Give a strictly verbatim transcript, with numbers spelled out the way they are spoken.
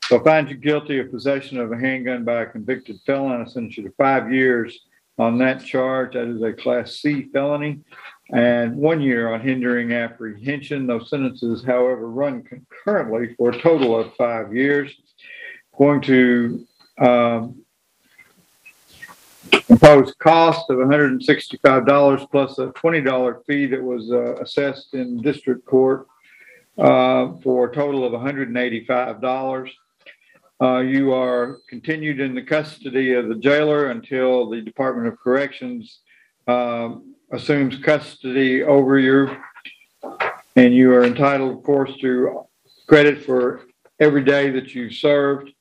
So I find you guilty of possession of a handgun by a convicted felon. I sentence you to five years on that charge. That is a Class C felony. And one year on hindering apprehension. Those sentences, however, run concurrently for a total of five years. Going to um, impose cost of one hundred sixty-five dollars plus a twenty dollars fee that was uh, assessed in district court uh, for a total of one hundred eighty-five dollars. Uh, you are continued in the custody of the jailer until the Department of Corrections um, assumes custody over you, and you are entitled, of course, to credit for every day that you've served.